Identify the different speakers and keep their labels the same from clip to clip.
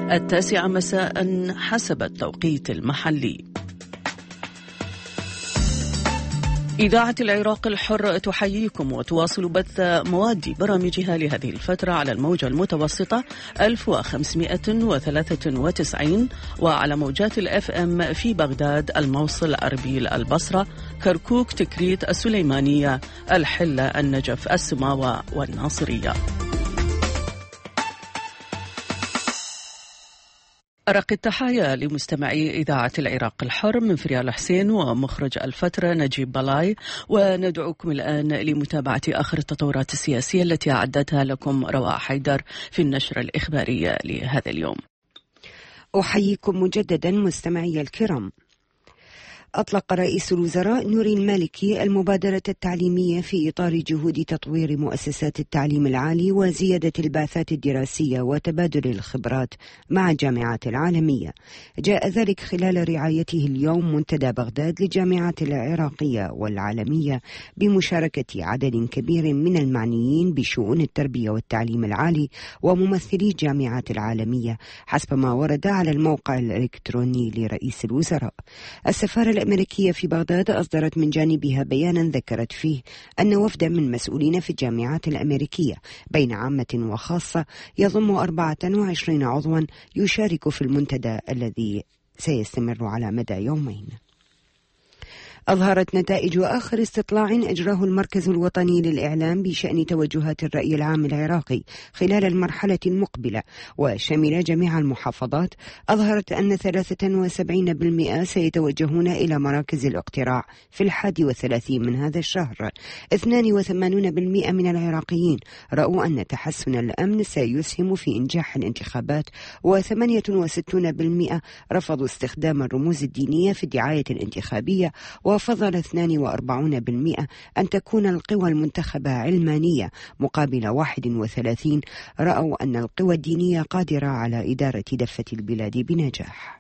Speaker 1: 9 مساء حسب التوقيت المحلي. إذاعة العراق الحر تحييكم وتواصل بث مواد برامجها لهذه الفترة على الموجة المتوسطة 1593 وعلى موجات الFM في بغداد، الموصل، أربيل، البصرة، كركوك، تكريت، السليمانية، الحلة، النجف، السماوة والناصرية. أرق التحايا لمستمعي إذاعة العراق الحر من فريال حسين ومخرج الفترة نجيب بلاي، وندعوكم الآن لمتابعة آخر التطورات السياسية التي أعدتها لكم رواء حيدر في النشرة الإخبارية لهذا اليوم.
Speaker 2: أحييكم مجددا مستمعي الكرام. أطلق رئيس الوزراء نوري المالكي المبادرة التعليمية في إطار جهود تطوير مؤسسات التعليم العالي وزيادة البعثات الدراسية وتبادل الخبرات مع الجامعات العالمية. جاء ذلك خلال رعايته اليوم منتدى بغداد للجامعات العراقية والعالمية بمشاركة عدد كبير من المعنيين بشؤون التربية والتعليم العالي وممثلي الجامعات العالمية، حسب ما ورد على الموقع الإلكتروني لرئيس الوزراء. السفارة الأمريكية في بغداد أصدرت من جانبها بيانا ذكرت فيه أن وفدا من مسؤولين في الجامعات الأمريكية بين عامة وخاصة يضم 24 عضوا يشارك في المنتدى الذي سيستمر على مدى يومين. أظهرت نتائج آخر استطلاع أجراه المركز الوطني للإعلام بشأن توجهات الرأي العام العراقي خلال المرحلة المقبلة وشمل جميع المحافظات، أظهرت أن 73% سيتوجهون إلى مراكز الاقتراع في 31 من هذا الشهر. 82% من العراقيين رأوا أن تحسن الأمن سيسهم في إنجاح الانتخابات، و68% رفضوا استخدام الرموز الدينية في الدعاية الانتخابية، وفضل 42% أن تكون القوى المنتخبة علمانية، مقابل 31 رأوا أن القوى الدينية قادرة على إدارة دفة البلاد بنجاح.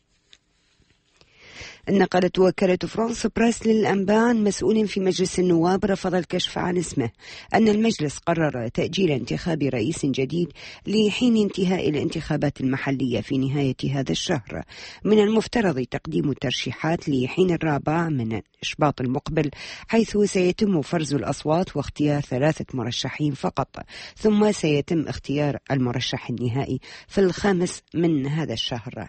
Speaker 2: نقلت وكالة فرانس بريس للأنباء عن مسؤول في مجلس النواب رفض الكشف عن اسمه أن المجلس قرر تأجيل انتخاب رئيس جديد لحين انتهاء الانتخابات المحلية في نهاية هذا الشهر. من المفترض تقديم الترشيحات لحين 4 من شباط المقبل، حيث سيتم فرز الأصوات واختيار 3 مرشحين فقط، ثم سيتم اختيار المرشح النهائي في 5 من هذا الشهر.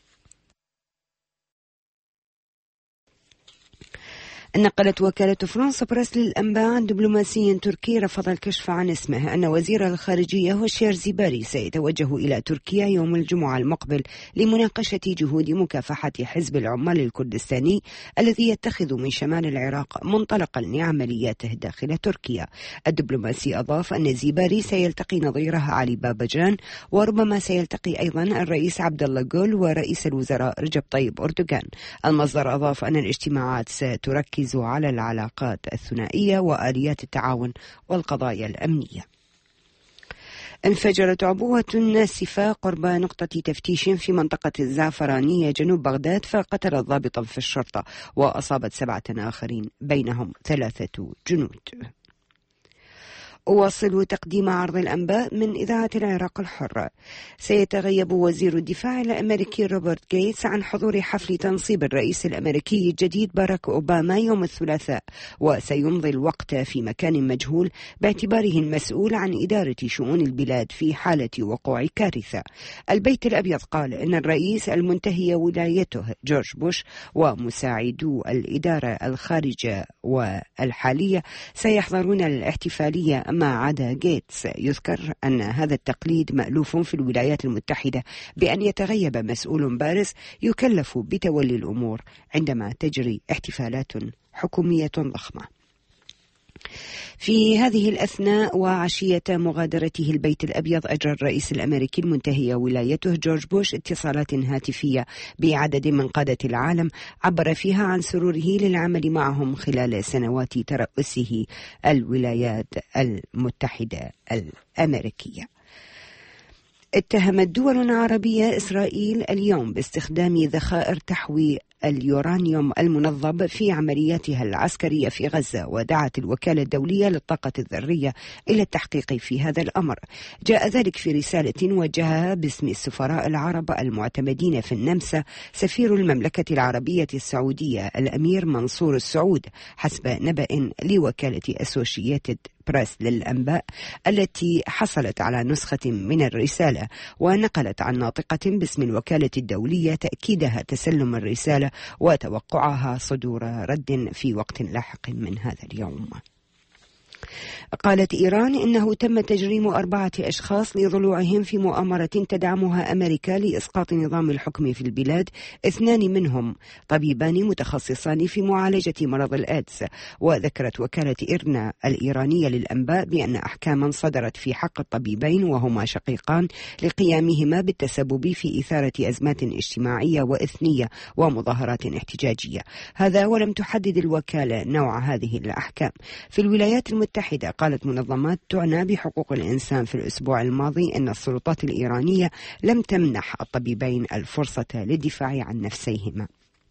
Speaker 2: نقلت وكالة فرانس بريس للأنباء عن دبلوماسي تركي رفض الكشف عن اسمه أن وزير الخارجية هوشير زيباري سيتوجه إلى تركيا يوم الجمعة المقبل لمناقشة جهود مكافحة حزب العمال الكردستاني الذي يتخذ من شمال العراق منطلقا لعملياته داخل تركيا. الدبلوماسي أضاف أن زيباري سيلتقي نظيره علي بابجان، وربما سيلتقي أيضا الرئيس عبد الله جول ورئيس الوزراء رجب طيب أردوغان. المصدر أضاف أن الاجتماعات ستركز على العلاقات الثنائية وآليات التعاون والقضايا الأمنية. انفجرت عبوة ناسفة قرب نقطة تفتيش في منطقة الزعفرانية جنوب بغداد، فقتلت ضابطا في الشرطة وأصابت 7 آخرين بينهم 3 جنود. أواصل تقديم عرض الأنباء من إذاعة العراق الحر. سيتغيب وزير الدفاع الأمريكي روبرت غيتس عن حضور حفل تنصيب الرئيس الأمريكي الجديد باراك أوباما يوم الثلاثاء، وسيمضي الوقت في مكان مجهول باعتباره المسؤول عن إدارة شؤون البلاد في حالة وقوع كارثة. البيت الأبيض قال إن الرئيس المنتهي ولايته جورج بوش ومساعدو الإدارة الخارجة والحالية سيحضرون الاحتفالية ما عدا غيتس. يذكر أن هذا التقليد مألوف في الولايات المتحدة بأن يتغيب مسؤول بارز يكلف بتولي الأمور عندما تجري احتفالات حكومية ضخمة. في هذه الأثناء وعشية مغادرته البيت الأبيض، أجرى الرئيس الأمريكي المنتهي ولايته جورج بوش اتصالات هاتفية بعدد من قادة العالم، عبر فيها عن سروره للعمل معهم خلال سنوات ترأسه الولايات المتحدة الأمريكية. اتهمت دول عربية إسرائيل اليوم باستخدام ذخائر تحوي اليورانيوم المنظم في عملياتها العسكرية في غزة، ودعت الوكالة الدولية للطاقة الذرية إلى التحقيق في هذا الأمر. جاء ذلك في رسالة وجهها باسم السفراء العرب المعتمدين في النمسا سفير المملكة العربية السعودية الأمير منصور السعود، حسب نبأ لوكالة أسوشيتد بريس للأنباء التي حصلت على نسخة من الرسالة، ونقلت عن ناطقة باسم الوكالة الدولية تأكيدها تسلم الرسالة وتوقعها صدور رد في وقت لاحق من هذا اليوم. قالت إيران إنه تم تجريم 4 أشخاص لضلوعهم في مؤامرة تدعمها أمريكا لإسقاط نظام الحكم في البلاد، 2 منهم طبيبان متخصصان في معالجة مرض الإيدز. وذكرت وكالة إيرنا الإيرانية للأنباء بأن أحكاما صدرت في حق الطبيبين وهما شقيقان لقيامهما بالتسبب في إثارة أزمات اجتماعية وإثنية ومظاهرات احتجاجية. هذا ولم تحدد الوكالة نوع هذه الأحكام. في الولايات المتحدة قالت منظمات تعنى بحقوق الإنسان في الأسبوع الماضي أن السلطات الإيرانية لم تمنح الطبيبين الفرصة للدفاع عن نفسيهما.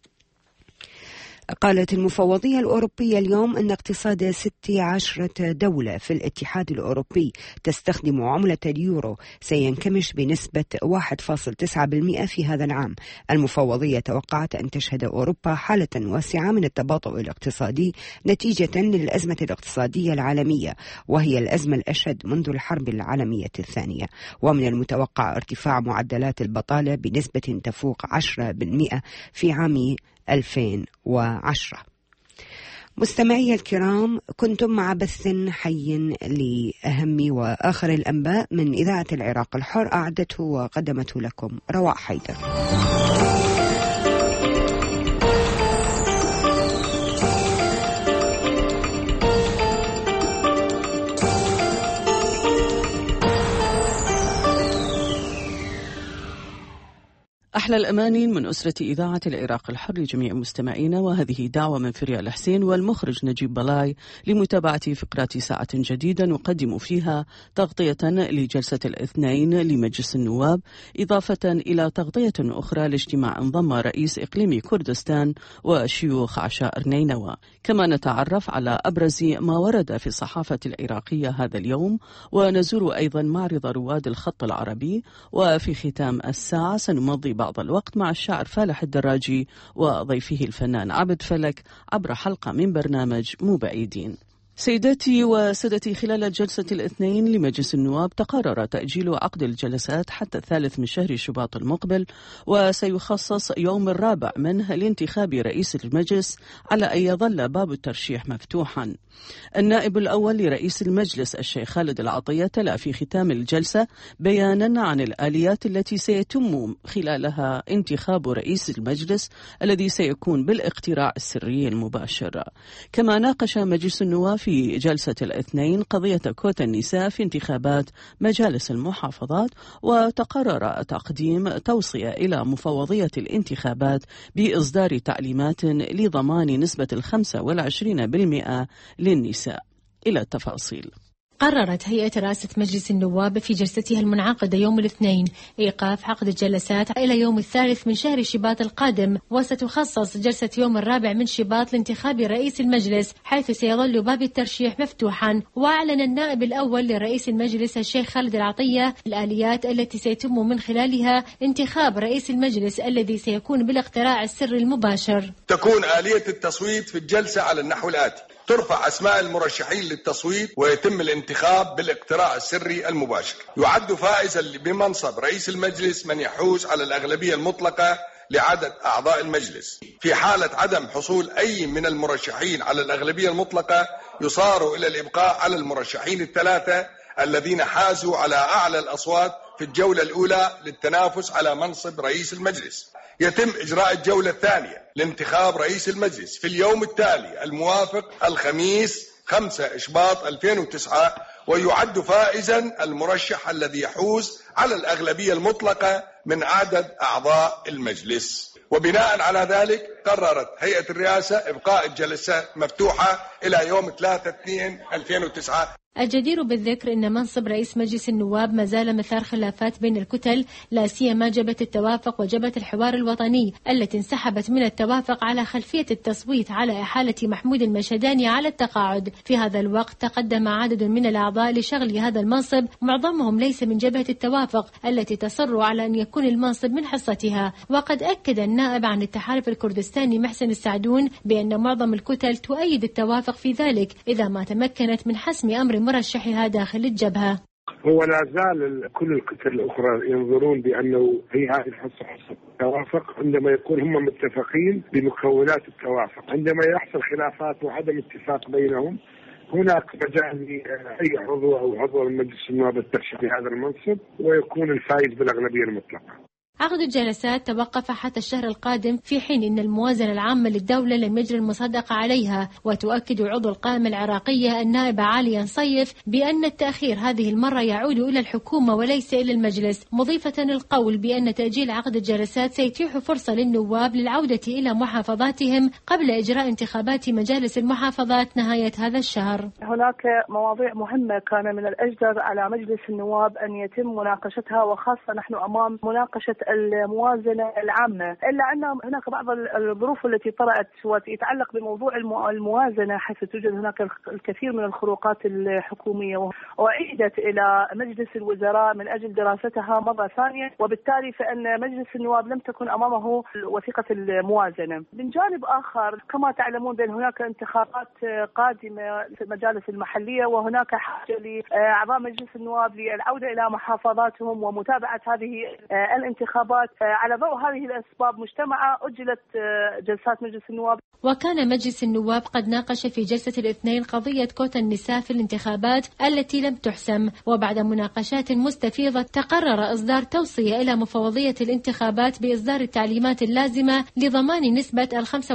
Speaker 2: قالت المفوضية الأوروبية اليوم أن اقتصاد 16 دولة في الاتحاد الأوروبي تستخدم عملة اليورو سينكمش بنسبة 1.9% في هذا العام. المفوضية توقعت أن تشهد أوروبا حالة واسعة من التباطؤ الاقتصادي نتيجة للأزمة الاقتصادية العالمية، وهي الأزمة الأشد منذ الحرب العالمية الثانية. ومن المتوقع ارتفاع معدلات البطالة بنسبة تفوق 10% في عام 2010. مستمعي الكرام، كنتم مع بث حي لأهم وآخر الأنباء من إذاعة العراق الحر، أعدته وقدمته لكم رواء حيدر.
Speaker 1: أحلى الأماني من أسرة إذاعة العراق الحر لجميع مستمعينا، وهذه دعوة من فريال حسين والمخرج نجيب بلاي لمتابعة فقرات ساعة جديدة نقدم فيها تغطية لجلسة الاثنين لمجلس النواب، إضافة إلى تغطية أخرى لاجتماع انضم رئيس إقليم كردستان وشيوخ عشائر نينوى. كما نتعرف على أبرز ما ورد في الصحافة العراقية هذا اليوم، ونزور أيضا معرض رواد الخط العربي. وفي ختام الساعة سنمضي بعض الوقت مع الشاعر فالح الدراجي وضيفه الفنان عبد فلك عبر حلقة من برنامج مو بعيدين. سيداتي وسادتي، خلال جلسة الاثنين لمجلس النواب تقرر تأجيل عقد الجلسات حتى 3 من شهر شباط المقبل، وسيخصص يوم الرابع منه لانتخاب رئيس المجلس على أن يظل باب الترشيح مفتوحا. النائب الأول لرئيس المجلس الشيخ خالد العطية تلا في ختام الجلسة بيانا عن الآليات التي سيتم خلالها انتخاب رئيس المجلس الذي سيكون بالاقتراع السري المباشر. كما ناقش مجلس النواب في جلسة الاثنين قضية كوتا النساء في انتخابات مجالس المحافظات، وتقرر تقديم توصية إلى مفوضية الانتخابات بإصدار تعليمات لضمان نسبة 25% للنساء. إلى التفاصيل.
Speaker 3: قررت هيئة رئاسة مجلس النواب في جلستها المنعقدة يوم الاثنين إيقاف عقد الجلسات إلى يوم 3 من شهر شباط القادم، وستخصص جلسة يوم 4 من شباط لانتخاب رئيس المجلس، حيث سيظل باب الترشيح مفتوحا. وأعلن النائب الأول لرئيس المجلس الشيخ خالد العطية الآليات التي سيتم من خلالها انتخاب رئيس المجلس الذي سيكون بالاقتراع السري المباشر.
Speaker 4: تكون آلية التصويت في الجلسة على النحو الآتي: ترفع أسماء المرشحين للتصويت ويتم الانتخاب بالاقتراع السري المباشر. يعد فائزا بمنصب رئيس المجلس من يحوز على الأغلبية المطلقة لعدد أعضاء المجلس. في حالة عدم حصول أي من المرشحين على الأغلبية المطلقة يصار إلى الإبقاء على المرشحين ال3 الذين حازوا على أعلى الأصوات في الجولة الأولى للتنافس على منصب رئيس المجلس. يتم إجراء الجولة الثانية لانتخاب رئيس المجلس في اليوم التالي الموافق الخميس 5 إشباط 2009، ويعد فائزا المرشح الذي يحوز على الأغلبية المطلقة من عدد أعضاء المجلس. وبناء على ذلك قررت هيئة الرئاسة إبقاء الجلسات مفتوحة إلى يوم 3/2/2009.
Speaker 3: الجدير بالذكر أن منصب رئيس مجلس النواب ما زال مثار خلافات بين الكتل، لا سيما جبهة التوافق وجبهة الحوار الوطني التي انسحبت من التوافق على خلفية التصويت على إحالة محمود المشهداني على التقاعد. في هذا الوقت تقدم عدد من الأعضاء لشغل هذا المنصب، معظمهم ليس من جبهة التوافق التي تصر على أن يكون المنصب من حصتها. وقد أكد النائب عن التحالف الكردستاني محسن السعدون بأن معظم الكتل تؤيد التوافق في ذلك إذا ما تمكنت من حسم أمر مرشحها داخل الجبهة.
Speaker 5: هو لا زال كل الكتل الأخرى ينظرون بأنه هي هذه الحصة التوافق عندما يكون هم متفقين بمكونات التوافق. عندما يحصل خلافات وعدم اتفاق بينهم هناك مجال لأي عضو أو عضو من مجلس النواب الترشح لهذا المنصب ويكون الفائز بالأغلبية المطلقة.
Speaker 3: عقد الجلسات توقف حتى الشهر القادم، في حين أن الموازنة العامة للدولة لم يجري المصادقة عليها. وتؤكد عضو القائمة العراقية النائبة عالية نصيف بأن التأخير هذه المرة يعود إلى الحكومة وليس إلى المجلس، مضيفة القول بأن تأجيل عقد الجلسات سيتيح فرصة للنواب للعودة إلى محافظاتهم قبل إجراء انتخابات مجالس المحافظات نهاية هذا الشهر.
Speaker 6: هناك مواضيع مهمة كان من الأجدر على مجلس النواب أن يتم مناقشتها، وخاصة نحن أمام مناقشة الموازنة العامة، إلا أن هناك بعض الظروف التي طرأت وتتعلق بموضوع الموازنة، حيث توجد هناك الكثير من الخروقات الحكومية وأعيدت إلى مجلس الوزراء من أجل دراستها مرة ثانية، وبالتالي فإن مجلس النواب لم تكن أمامه وثيقة الموازنة. من جانب آخر كما تعلمون بأن هناك انتخابات قادمة في المجالس المحلية، وهناك حاجة لأعضاء مجلس النواب للعودة إلى محافظاتهم ومتابعة هذه الانتخابات. على ضوء هذه الأسباب مجتمعة أجلت جلسات مجلس النواب.
Speaker 3: وكان مجلس النواب قد ناقش في جلسة الاثنين قضية كوتا النساء في الانتخابات التي لم تحسم، وبعد مناقشات مستفيضة تقرر إصدار توصية إلى مفوضية الانتخابات بإصدار التعليمات اللازمة لضمان نسبة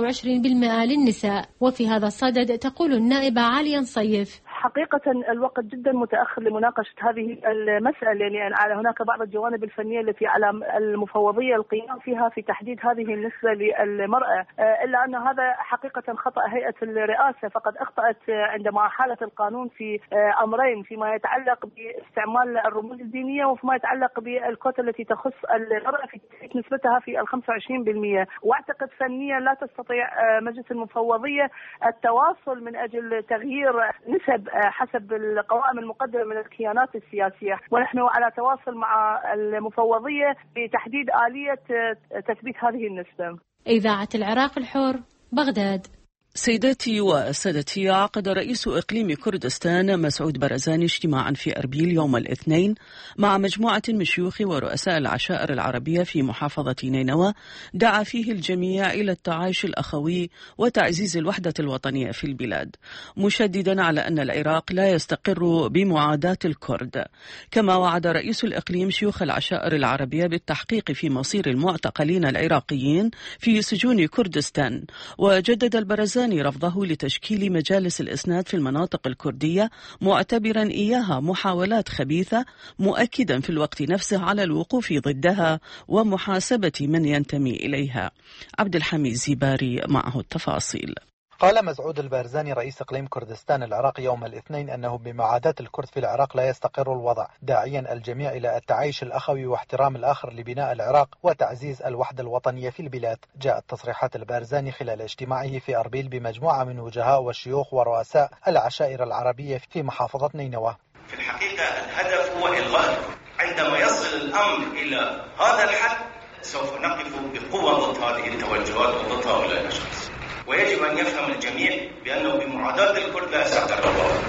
Speaker 3: 25% للنساء. وفي هذا الصدد تقول النائبة عالية نصيف:
Speaker 6: حقيقة الوقت جدا متأخر لمناقشة هذه المسألة، لأن على هناك بعض الجوانب الفنية التي على المفوضية القيام فيها في تحديد هذه النسبة للمرأة، إلا أن هذا حقيقة خطأ هيئة الرئاسة، فقد أخطأت عندما أحالت القانون في أمرين، فيما يتعلق باستعمال الرموز الدينية وفيما يتعلق بالكوتا التي تخص المرأة في نسبتها في 25%. وأعتقد فنيا لا تستطيع مجلس المفوضية التواصل من أجل تغيير نسب حسب القوائم المقدمة من الكيانات السياسية، ونحن على تواصل مع المفوضية بتحديد آلية تثبيت هذه النسبة.
Speaker 3: إذاعة العراق الحر، بغداد.
Speaker 1: سيداتي وسادتي، عقد رئيس إقليم كردستان مسعود برزاني اجتماعا في أربيل يوم الاثنين مع مجموعة من شيوخ ورؤساء العشائر العربية في محافظة نينوى، دعا فيه الجميع إلى التعايش الأخوي وتعزيز الوحدة الوطنية في البلاد، مشددا على أن العراق لا يستقر بمعاداة الكرد. كما وعد رئيس الإقليم شيوخ العشائر العربية بالتحقيق في مصير المعتقلين العراقيين في سجون كردستان، وجدد البرزاني رفضه لتشكيل مجالس الإسناد في المناطق الكردية، معتبرا إياها محاولات خبيثة، مؤكدا في الوقت نفسه على الوقوف ضدها ومحاسبة من ينتمي إليها. عبد الحميد زيباري معه التفاصيل.
Speaker 7: قال مسعود البارزاني رئيس إقليم كردستان العراق يوم الاثنين أنه بمعاداة الكرد في العراق لا يستقر الوضع، داعيا الجميع إلى التعايش الأخوي واحترام الآخر لبناء العراق وتعزيز الوحدة الوطنية في البلاد. جاءت تصريحات البارزاني خلال اجتماعه في أربيل بمجموعة من وجهاء والشيوخ ورؤساء العشائر العربية في محافظة نينوى.
Speaker 8: في الحقيقة الهدف هو إلغاء الكرد. عندما يصل الأمر إلى هذا الحد سوف نقف بقوة ضد هذه التوجهات وضد هؤلاء الأشخاص، ويجب أن يفهم الجميع بأنه بمعاداة الكرد لا يستقر الوضع،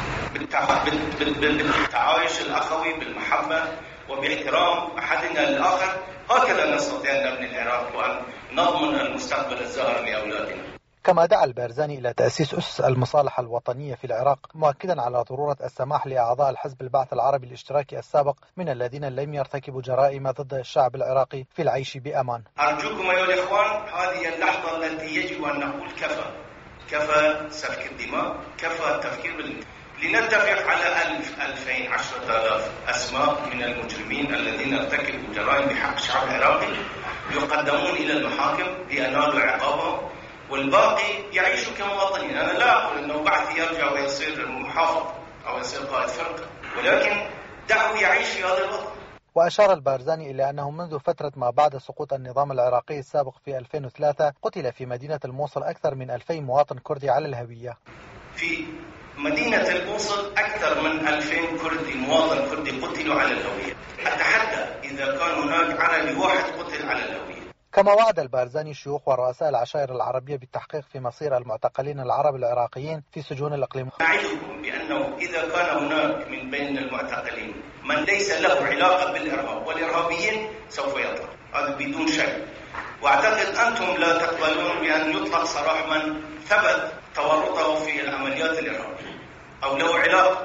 Speaker 8: بالتعايش الأخوي بالمحبة وباحترام أحدنا للآخر، هكذا نستطيع أن نبني العراق وأن نضمن المستقبل الزاهر لأولادنا.
Speaker 7: كما دعا البارزاني إلى تأسيس أسس المصالحة الوطنية في العراق، مؤكدا على ضرورة السماح لأعضاء الحزب البعث العربي الاشتراكي السابق من الذين لم يرتكبوا جرائم ضد الشعب العراقي في العيش بأمان.
Speaker 8: أرجوكم أيها الإخوان، هذه اللحظة التي يجب أن نقول كفى سفك الدماء، كفى التفكير لنتفق على 10,000 أسماء من المجرمين الذين ارتكبوا جرائم بحق الشعب العراقي يقدمون إلى المحاكم لينالوا عقابهم، والباقي يعيشوا كمواطنين. أنا لا أقول أنه بعث يرجع ويصير محافظ أو يصير قائد فرقة، ولكن دعه يعيش في هذا الوضع.
Speaker 7: وأشار البارزاني إلى أنه منذ فترة ما بعد سقوط النظام العراقي السابق في 2003 قتل في مدينة الموصل أكثر من 2000 مواطن كردي على الهوية.
Speaker 8: في مدينة الموصل أكثر من 2000 كردي مواطن كردي قتلوا على الهوية، أتحدى إذا كان هناك عربي واحد قتل على الهوية.
Speaker 7: كما وعد البارزاني الشيوخ ورؤساء العشائر العربية بالتحقيق في مصير المعتقلين العرب العراقيين في سجون الإقليم.
Speaker 8: أعدكم بأنه إذا كان هناك من بين المعتقلين من ليس له علاقة بالإرهاب والإرهابيين سوف يطلق، هذا بدون شك. وأعتقد أنتم لا تقبلون بأن يطلق سراح من ثبت تورطه في العمليات الإرهابية أو له علاقة.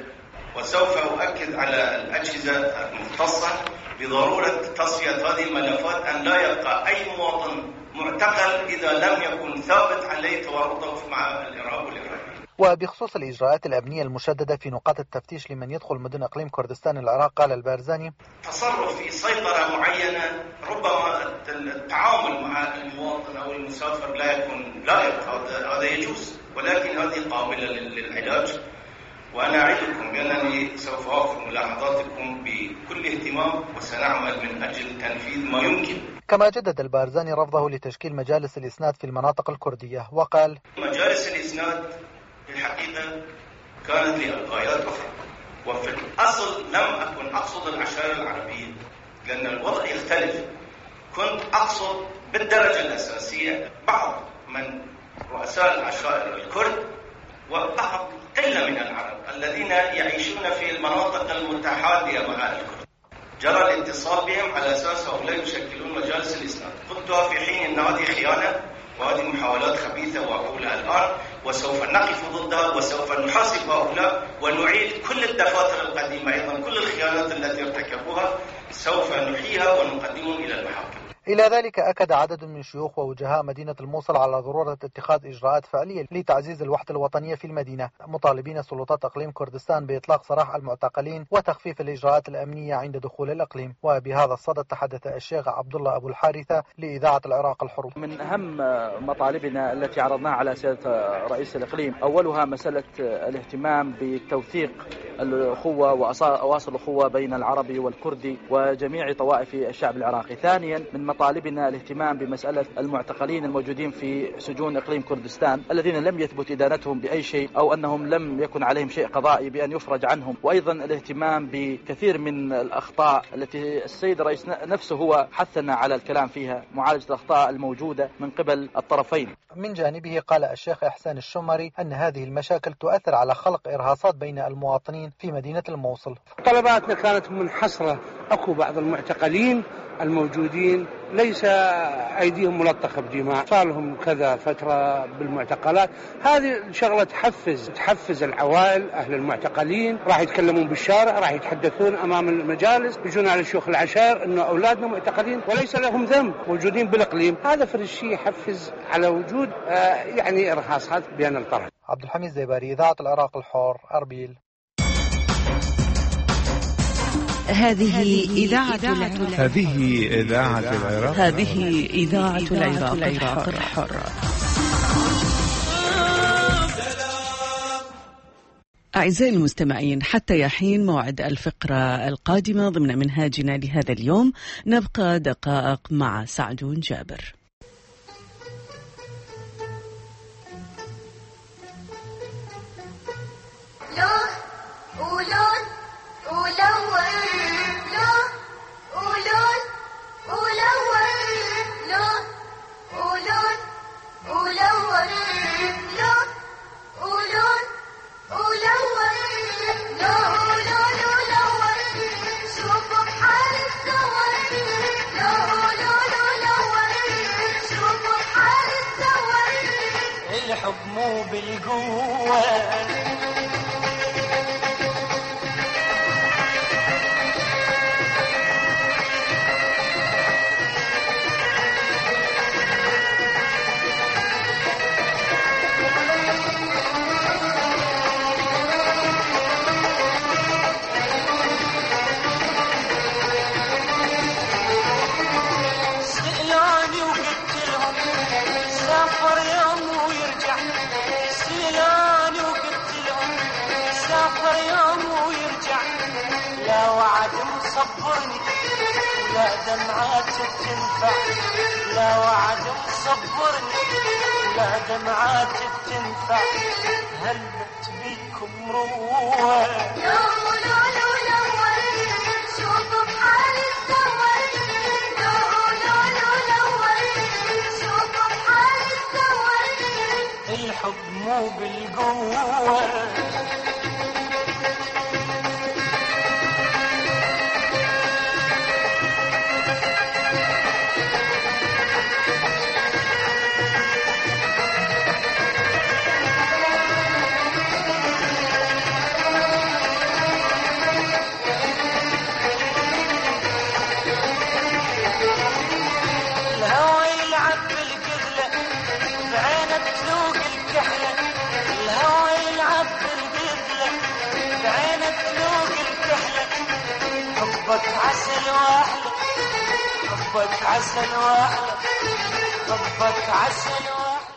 Speaker 8: وسوف أؤكد على الأجهزة المختصة بضرورة تصفية هذه الملفات، أن لا يبقى أي مواطن معتقل إذا لم يكن ثابت عليه تورطه مع الإرهاب والإرهابيين.
Speaker 7: وبخصوص الإجراءات الأمنية المشددة في نقاط التفتيش لمن يدخل مدن إقليم كردستان العراق، قال البارزاني:
Speaker 8: تصرف في سيطرة معينة، ربما التعامل مع المواطن أو المسافر لا يكون لائق، هذا يجوز، ولكن هذه قابلة للعلاج. وأنا أعدكم بأنني سوف أخذ ملاحظاتكم بكل اهتمام، وسنعمل من أجل تنفيذ ما يمكن.
Speaker 7: كما جدد البارزاني رفضه لتشكيل مجالس الإسناد في المناطق الكردية، وقال:
Speaker 8: مجالس الإسناد بالحقيقة كانت لغايات أخرى، وفي الأصل لم أكن أقصد العشائر العربية، لأن الوضع يختلف. كنت أقصد بالدرجة الأساسية بعض من رؤساء العشائر الكرد وبعض قلة من العرب الذين يعيشون في المناطق المتحادية مع الكرد. جرى الاتصال بهم على أساس هؤلاء يشكلون مجالس الإسناد. قلتها في حين أن هذه خيانة وهذه محاولات خبيثة وأقولها الآن، وسوف نقف ضدها وسوف نحاسب هؤلاء ونعيد كل الدفاتر القديمة، أيضا كل الخيانات التي ارتكبوها سوف نحييها ونقدمهم إلى المحاكم.
Speaker 7: إلى ذلك أكد عدد من شيوخ ووجهاء مدينة الموصل على ضرورة اتخاذ إجراءات فعلية لتعزيز الوحدة الوطنية في المدينة، مطالبين سلطات إقليم كردستان بإطلاق سراح المعتقلين وتخفيف الإجراءات الأمنية عند دخول الإقليم. وبهذا الصدد تحدث الشيخ عبد الله أبو الحارثة لإذاعة العراق الحر.
Speaker 9: من أهم مطالبنا التي عرضناها على سيادة رئيس الإقليم أولها مسألة الاهتمام بتوثيق الأخوة وأواصر الأخوة بين العربي والكردي وجميع طوائف الشعب العراقي. ثانيا من مطالبنا الاهتمام بمسألة المعتقلين الموجودين في سجون إقليم كردستان الذين لم يثبت إدانتهم بأي شيء أو أنهم لم يكن عليهم شيء قضائي بأن يفرج عنهم، وأيضا الاهتمام بكثير من الأخطاء التي السيد الرئيس نفسه هو حثنا على الكلام فيها، معالجة الأخطاء الموجودة من قبل الطرفين.
Speaker 7: من جانبه قال الشيخ إحسان الشمري أن هذه المشاكل تؤثر على خلق إرهاصات بين المواطنين في مدينة الموصل.
Speaker 10: طلباتنا كانت منحصرة، أكو بعض المعتقلين الموجودين ليس أيديهم ملطخة بدماء، صار لهم كذا فترة بالمعتقلات. هذه شغلة تحفز العوائل أهل المعتقلين، راح يتكلمون بالشارع، راح يتحدثون أمام المجالس، يجون على شيوخ العشائر إنه أولادنا معتقلين وليس لهم ذنب موجودين بالإقليم. هذا فرق الشيء يحفز على وجود يعني إرهاصات بين الطرف.
Speaker 7: عبد الحميد زيباري، إذاعة العراق الحر، أربيل.
Speaker 2: هذه إذاعة العراق الحر.
Speaker 1: أعزائي المستمعين، حتى يحين موعد الفقرة القادمة ضمن منهاجنا لهذا اليوم، نبقى دقائق مع سعدون جابر.
Speaker 11: مصبرني لا دمعات تنفع لا وعد مصبرني لا دمعات تنفع هلت بيكم روح شوفوا بحالي تدور شوفوا بحالي تدور الحب مو بالقوة حبك عسل واحلى حبك عسل واحلى حبك عسل واحلى.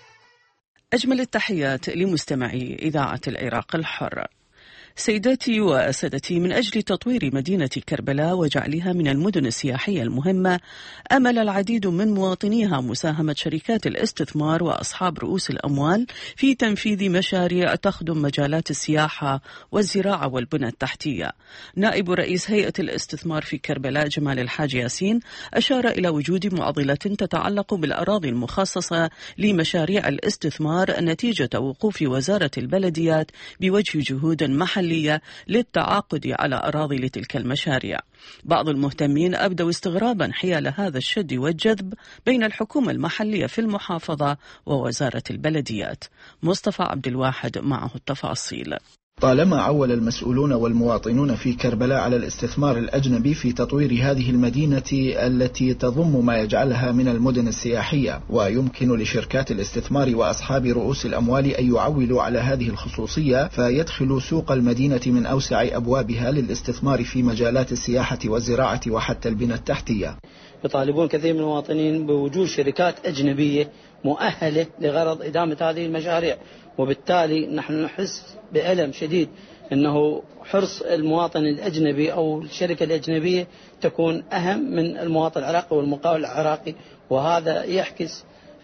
Speaker 1: أجمل التحيات لمستمعي إذاعة العراق الحر. سيداتي وسادتي، من أجل تطوير مدينة كربلاء وجعلها من المدن السياحية المهمة، أمل العديد من مواطنيها مساهمة شركات الاستثمار وأصحاب رؤوس الأموال في تنفيذ مشاريع تخدم مجالات السياحة والزراعة والبنى التحتية. نائب رئيس هيئة الاستثمار في كربلاء جمال الحاج ياسين أشار إلى وجود معضلة تتعلق بالأراضي المخصصة لمشاريع الاستثمار نتيجة وقوف وزارة البلديات بوجه جهود محلية للتعاقد على أراضي لتلك المشاريع. بعض المهتمين أبدوا استغرابا حيال هذا الشد والجذب بين الحكومة المحلية في المحافظة ووزارة البلديات. مصطفى عبد الواحد معه التفاصيل.
Speaker 12: طالما عول المسؤولون والمواطنون في كربلاء على الاستثمار الأجنبي في تطوير هذه المدينة التي تضم ما يجعلها من المدن السياحية، ويمكن لشركات الاستثمار وأصحاب رؤوس الأموال أن يعولوا على هذه الخصوصية فيدخلوا سوق المدينة من أوسع أبوابها للاستثمار في مجالات السياحة والزراعة وحتى البنى التحتية.
Speaker 13: يطالبون كثير من المواطنين بوجود شركات أجنبية مؤهلة لغرض إدامة هذه المشاريع، وبالتالي نحن نحس بألم شديد أنه حرص المواطن الأجنبي أو الشركة الأجنبية تكون أهم من المواطن العراقي والمقاول العراقي، وهذا يعكس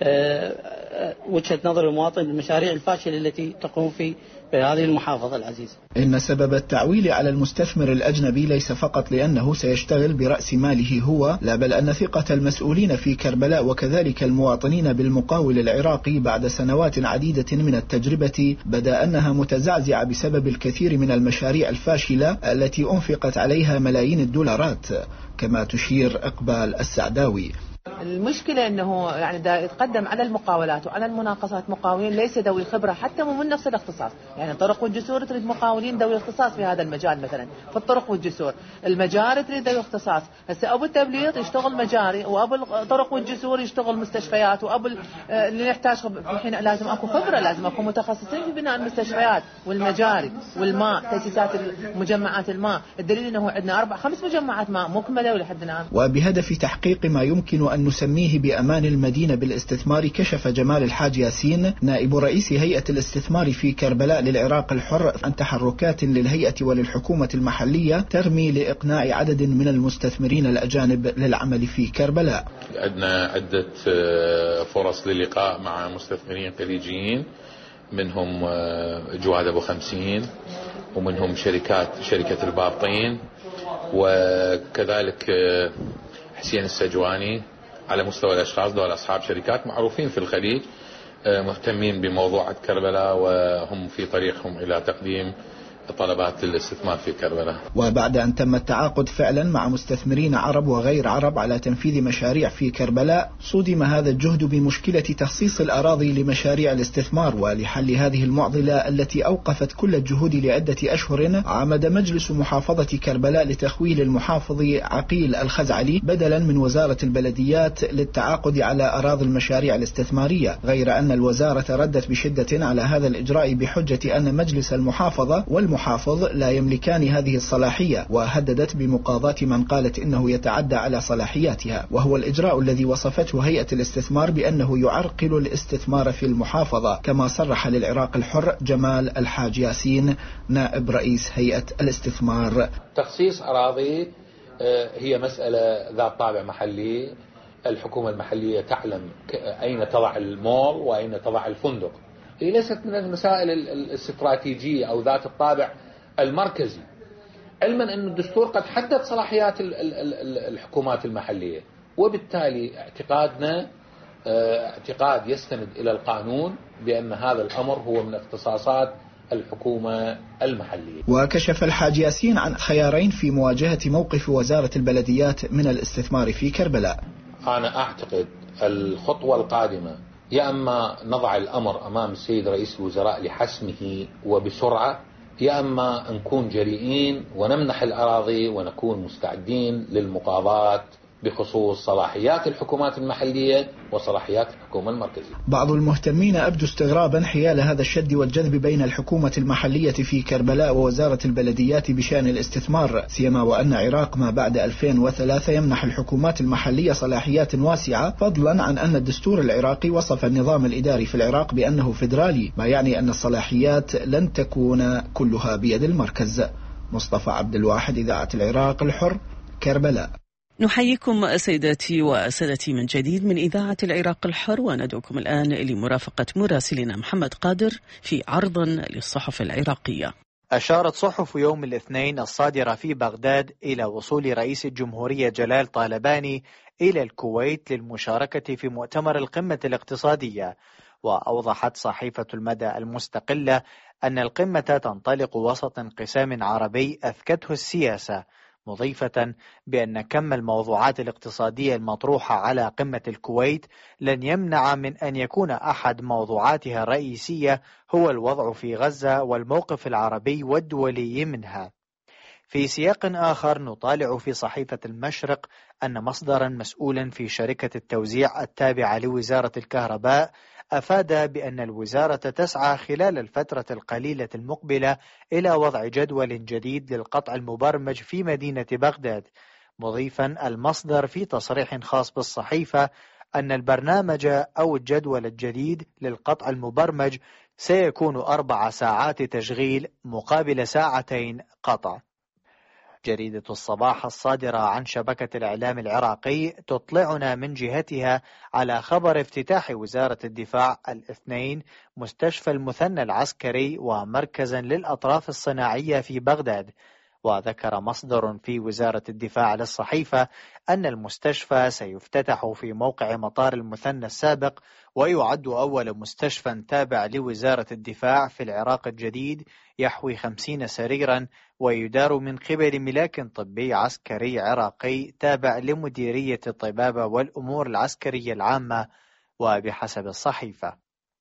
Speaker 13: وجهة نظر المواطن بالمشاريع الفاشلة التي تقوم في هذه المحافظة العزيزة.
Speaker 12: إن سبب التعويل على المستثمر الأجنبي ليس فقط لأنه سيشتغل برأس ماله هو، لا بل أن ثقة المسؤولين في كربلاء وكذلك المواطنين بالمقاول العراقي بعد سنوات عديدة من التجربة بدا أنها متزعزعة بسبب الكثير من المشاريع الفاشلة التي أنفقت عليها ملايين الدولارات، كما تشير إقبال السعداوي.
Speaker 14: المشكلة أنه يعني دا يتقدم على المقاولات وعلى المناقصات مقاولين ليس ذوي الخبرة حتى من نفس الاختصاص. يعني الطرق والجسور تريد مقاولين ذوي اختصاص في هذا المجال، مثلا في الطرق والجسور. المجاري تريد ذوي اختصاص. هسه أبو التبليط يشتغل مجاري، وأبو الطرق والجسور يشتغل مستشفيات، وأبو اللي يحتاج الحين لازم أكو خبرة، لازم أكو متخصصين في بناء المستشفيات والمجاري والماء، تأسيسات مجمعات الماء. الدليل أنه عندنا 4-5 مجمعات ماء مكملة ولحد الآن.
Speaker 12: وبهدف تحقيق ما يمكن أن نسميه بأمان المدينة بالاستثمار، كشف جمال الحاج ياسين نائب رئيس هيئة الاستثمار في كربلاء للعراق الحر عن تحركات للهيئة وللحكومة المحلية ترمي لإقناع عدد من المستثمرين الأجانب للعمل في كربلاء.
Speaker 15: عندنا عدة فرص للقاء مع مستثمرين خليجيين، منهم جواد أبو 50، ومنهم شركة البابطين، وكذلك حسين السجواني. على مستوى الأشخاص دول أصحاب شركات معروفين في الخليج مهتمين بموضوع كربلاء، وهم في طريقهم إلى تقديم طلبات للاستثمار في كربلاء.
Speaker 12: وبعد أن تم التعاقد فعلا مع مستثمرين عرب وغير عرب على تنفيذ مشاريع في كربلاء، صدم هذا الجهد بمشكلة تخصيص الأراضي لمشاريع الاستثمار. ولحل هذه المعضلة التي أوقفت كل الجهود لعدة أشهر، عمد مجلس محافظة كربلاء لتخويل المحافظ عقيل الخزعلي بدلا من وزارة البلديات للتعاقد على أراضي المشاريع الاستثمارية، غير أن الوزارة ردت بشدة على هذا الإجراء بحجة أن مجلس المحافظة والمحافظ لا يملكان هذه الصلاحية، وهددت بمقاضاة من قالت إنه يتعدى على صلاحياتها، وهو الإجراء الذي وصفته هيئة الاستثمار بأنه يعرقل الاستثمار في المحافظة، كما صرح للعراق الحر جمال الحاج ياسين نائب رئيس هيئة الاستثمار.
Speaker 15: تخصيص أراضي هي مسألة ذات طابع محلي. الحكومة المحلية تعلم أين تضع المول وأين تضع الفندق. هي ليست من المسائل الاستراتيجية أو ذات الطابع المركزي، علما أن الدستور قد حدد صلاحيات الحكومات المحلية، وبالتالي اعتقادنا اعتقاد يستند إلى القانون بأن هذا الأمر هو من اختصاصات الحكومة المحلية.
Speaker 12: وكشف الحاج ياسين عن خيارين في مواجهة موقف وزارة البلديات من الاستثمار في كربلاء.
Speaker 15: أنا أعتقد الخطوة القادمة يا أما نضع الأمر أمام السيد رئيس الوزراء لحسمه وبسرعة، يا أما نكون جريئين ونمنح الأراضي ونكون مستعدين للمقاضاة بخصوص صلاحيات الحكومات المحلية وصلاحيات الحكومة المركزية.
Speaker 12: بعض المهتمين أبدوا استغرابا حيال هذا الشد والجذب بين الحكومة المحلية في كربلاء ووزارة البلديات بشأن الاستثمار، سيما وأن عراق ما بعد 2003 يمنح الحكومات المحلية صلاحيات واسعة، فضلا عن أن الدستور العراقي وصف النظام الإداري في العراق بأنه فيدرالي، ما يعني أن الصلاحيات لن تكون كلها بيد المركز. مصطفى عبد الواحد، إذاعة العراق الحر، كربلاء.
Speaker 1: نحييكم سيداتي وسادتي من جديد من إذاعة العراق الحر، وندعوكم الآن لمرافقة مراسلنا محمد قادر في عرض للصحف العراقية.
Speaker 16: أشارت صحف يوم الاثنين الصادرة في بغداد إلى وصول رئيس الجمهورية جلال طالباني إلى الكويت للمشاركة في مؤتمر القمة الاقتصادية. وأوضحت صحيفة المدى المستقلة أن القمة تنطلق وسط انقسام عربي أثكته السياسة، مضيفة بأن كم الموضوعات الاقتصادية المطروحة على قمة الكويت لن يمنع من أن يكون أحد موضوعاتها الرئيسية هو الوضع في غزة والموقف العربي والدولي منها. في سياق آخر نطالع في صحيفة المشرق أن مصدرا مسؤولا في شركة التوزيع التابعة لوزارة الكهرباء أفاد بأن الوزارة تسعى خلال الفترة القليلة المقبلة إلى وضع جدول جديد للقطع المبرمج في مدينة بغداد، مضيفا المصدر في تصريح خاص بالصحيفة أن البرنامج أو الجدول الجديد للقطع المبرمج سيكون 4 ساعات تشغيل مقابل 2 ساعات قطع. جريدة الصباح الصادرة عن شبكة الإعلام العراقي تطلعنا من جهتها على خبر افتتاح وزارة الدفاع الاثنين مستشفى المثنى العسكري ومركزا للأطراف الصناعية في بغداد. وذكر مصدر في وزارة الدفاع للصحيفة أن المستشفى سيفتتح في موقع مطار المثنى السابق، ويعد أول مستشفى تابع لوزارة الدفاع في العراق الجديد يحوي 50 سريرا، ويدار من قبل ملاك طبي عسكري عراقي تابع لمديرية الطبابة والأمور العسكرية العامة. وبحسب الصحيفة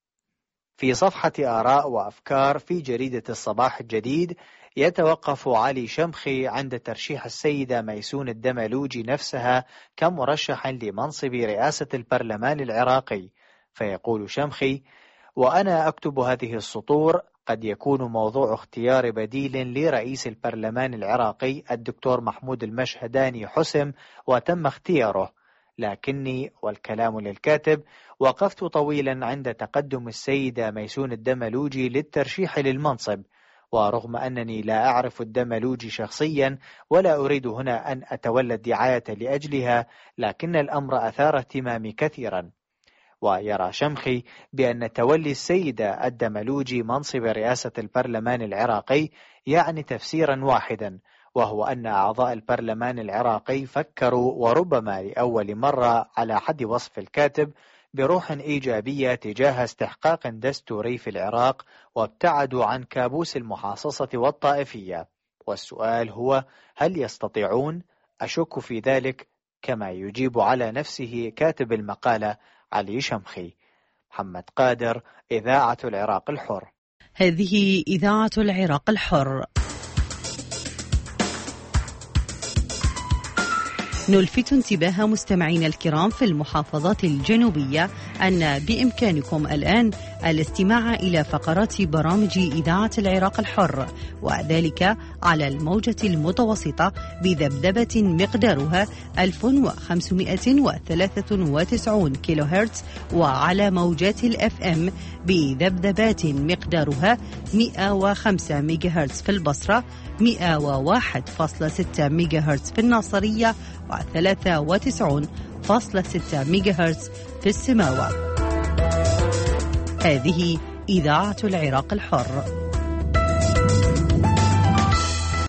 Speaker 16: في صفحة آراء وأفكار في جريدة الصباح الجديد يتوقف علي شمخي عند ترشيح السيدة ميسون الدملوجي نفسها كمرشح لمنصب رئاسة البرلمان العراقي، فيقول شمخي: وأنا أكتب هذه السطور قد يكون موضوع اختيار بديل لرئيس البرلمان العراقي الدكتور محمود المشهداني حسم وتم اختياره، لكني والكلام للكاتب وقفت طويلا عند تقدم السيدة ميسون الدملوجي للترشيح للمنصب، ورغم أنني لا أعرف الدملوجي شخصيا ولا أريد هنا أن أتولى الدعاية لأجلها، لكن الأمر أثار اهتمامي كثيرا. ويرى شمخي بأن تولي السيدة الدملوجي منصب رئاسة البرلمان العراقي يعني تفسيرا واحدا، وهو أن أعضاء البرلمان العراقي فكروا وربما لأول مرة على حد وصف الكاتب بروح إيجابية تجاه استحقاق دستوري في العراق، وابتعدوا عن كابوس المحاصصة والطائفية. والسؤال هو: هل يستطيعون؟ أشك في ذلك، كما يجيب على نفسه كاتب المقالة علي شمخي. محمد قادر، إذاعة العراق الحر.
Speaker 17: هذه إذاعة العراق الحر. نلفت انتباه مستمعينا الكرام في المحافظات الجنوبية أن بإمكانكم الآن الاستماع إلى فقرات برامج إذاعة العراق الحر، وذلك على الموجة المتوسطة بذبذبة مقدارها 1593 كيلو هرتز، وعلى موجات الأف أم بذبذبات مقدارها 105 ميجا هرتز في البصرة، 101.6 ميجا هرتز في الناصرية، و93.6 ميجا هرتز في السماوة. هذه إذاعة العراق الحر.